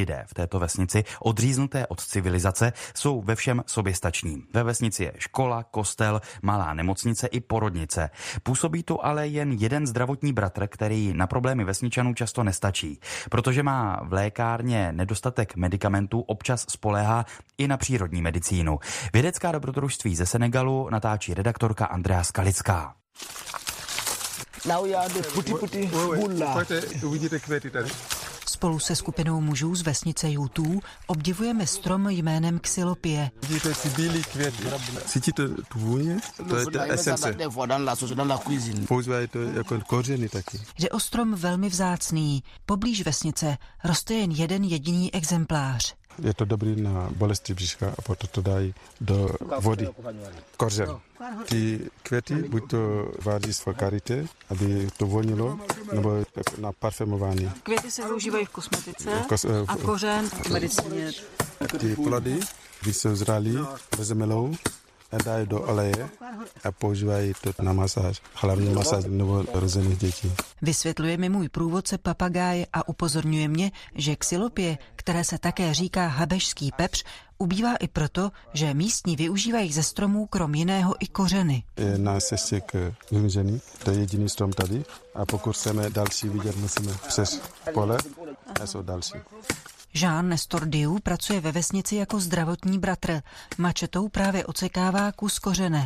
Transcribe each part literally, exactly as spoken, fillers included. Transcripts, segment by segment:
lidé v této vesnici, odříznuté od civilizace, jsou ve všem soběstační. Ve vesnici je škola, kostel, malá nemocnice i porodnice. Působí tu ale jen jeden zdravotní bratr, který na problémy vesničanů často nestačí. Protože má v lékárně nedostatek medikamentů, občas spoléhá i na přírodní medicínu. Vědecká dobrodružství ze Senegalu natáčí redaktorka Andrea Skalická. Spolu se skupinou mužů z vesnice Jutů obdivujeme strom jménem Xylopie. Cítíte tu vůni? To je ta esence. Používají to jako kořeny taky. Jde o strom velmi vzácný. Poblíž vesnice roste jen jeden jediný exemplář. Je to dobrý na bolesti břicha a potom to dají do vody. Kořen. Ty květy buď to vádí z karité, aby to vonilo, nebo na parfumování. Květy se využívají v kosmetice a kořen v medicíně. Ty plody, když jsou zralí, rozemelou a dají do oleje a používají to na masáž, hlavně masáž nebo rozených dětí. Vysvětluje mi můj průvodce papagáj a upozorňuje mě, že xylopie, které se také říká habešský pepř, ubývá i proto, že místní využívají ze stromů krom jiného i kořeny. Je na cestě k vymření, to je jediný strom tady a pokud chceme další vidět, musíme přes pole a jsou další. Jean Nestor Diu pracuje ve vesnici jako zdravotní bratr. Mačetou právě odsekává kus kořene.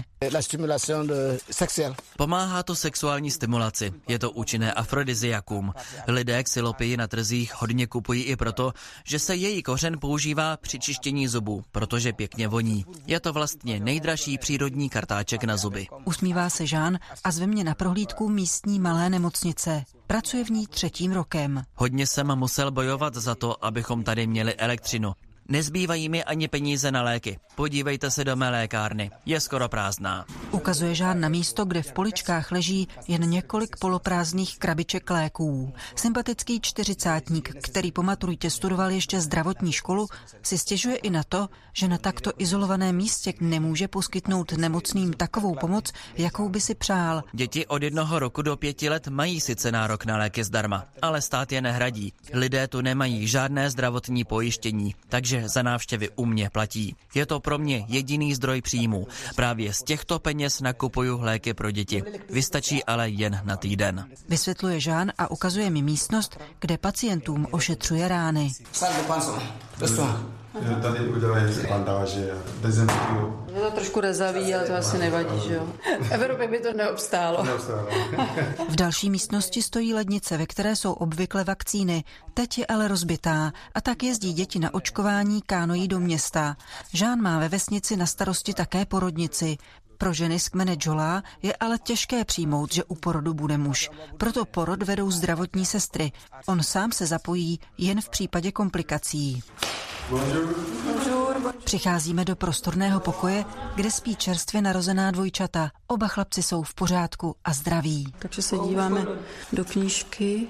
Pomáhá to sexuální stimulaci. Je to účinné afrodiziakum. Lidé xylopii na trzích hodně kupují i proto, že se její kořen používá při čištění zubů, protože pěkně voní. Je to vlastně nejdražší přírodní kartáček na zuby. Usmívá se Jean a zve mě na prohlídku místní malé nemocnice. Pracuje v ní třetím rokem. Hodně jsem musel bojovat za to, abychom tady měli elektřinu. Nezbývají mi ani peníze na léky. Podívejte se do mé lékárny. Je skoro prázdná. Ukazuje Jean na místo, kde v poličkách leží jen několik poloprázdných krabiček léků. Sympatický čtyřicátník, který po maturitě studoval ještě zdravotní školu, si stěžuje i na to, že na takto izolovaném místě nemůže poskytnout nemocným takovou pomoc, jakou by si přál. Děti od jednoho roku do pěti let mají sice nárok na léky zdarma, ale stát je nehradí. Lidé tu nemají žádné zdravotní pojištění, takže za návštěvy u mě platí. Je to pro mě jediný zdroj příjmů. Právě z těchto peněz nakupuju léky pro děti. Vystačí ale jen na týden. Vysvětluje Jean a ukazuje mi místnost, kde pacientům ošetřuje rány. Tady udělají bandáže, dezinfikují. Je to trošku rezavý, ale to asi nevadí, že jo? V Evropě by to neobstálo. neobstálo. V další místnosti stojí lednice, ve které jsou obvykle vakcíny. Teď je ale rozbitá a tak jezdí děti na očkování kánoí do města. Jean má ve vesnici na starosti také porodnici. Pro ženy z kmene Džolá je ale těžké přijmout, že u porodu bude muž. Proto porod vedou zdravotní sestry. On sám se zapojí jen v případě komplikací. Přicházíme do prostorného pokoje, kde spí čerstvě narozená dvojčata. Oba chlapci jsou v pořádku a zdraví. Takže se díváme do knížky.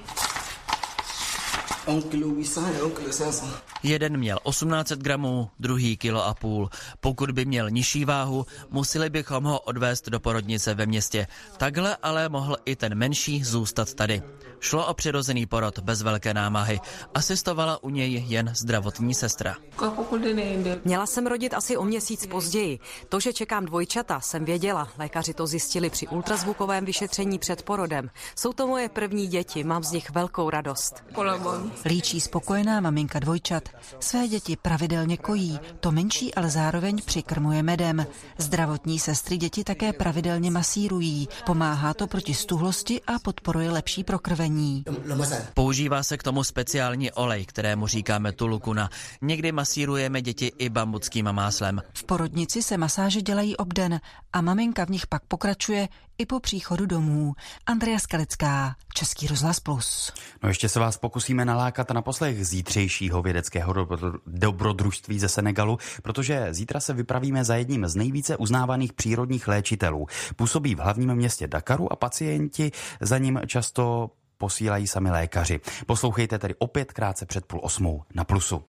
Jeden měl osmnáct set gramů, druhý kilo a půl. Pokud by měl nižší váhu, museli bychom ho odvést do porodnice ve městě. Takhle ale mohl i ten menší zůstat tady. Šlo o přirozený porod bez velké námahy. Asistovala u něj jen zdravotní sestra. Měla jsem rodit asi o měsíc později. To, že čekám dvojčata, jsem věděla. Lékaři to zjistili při ultrazvukovém vyšetření před porodem. Jsou to moje první děti, mám z nich velkou radost. Líčí spokojená maminka dvojčat. Své děti pravidelně kojí, to menší ale zároveň přikrmuje medem. Zdravotní sestry děti také pravidelně masírují. Pomáhá to proti stuhlosti a podporuje lepší prokrvení. Používá se k tomu speciální olej, kterému říkáme tulukuna. Někdy masírujeme děti i bambuckým máslem. V porodnici se masáže dělají obden a maminka v nich pak pokračuje i po příchodu domů. Andrea Skalická, Český rozhlas Plus. No ještě se vás pokusíme nalákat na poslech zítřejšího vědeckého dobrodružství ze Senegalu, protože zítra se vypravíme za jedním z nejvíce uznávaných přírodních léčitelů. Působí v hlavním městě Dakaru a pacienti za ním často posílají sami lékaři. Poslouchejte tedy opět krátce před půl osmou na Plusu.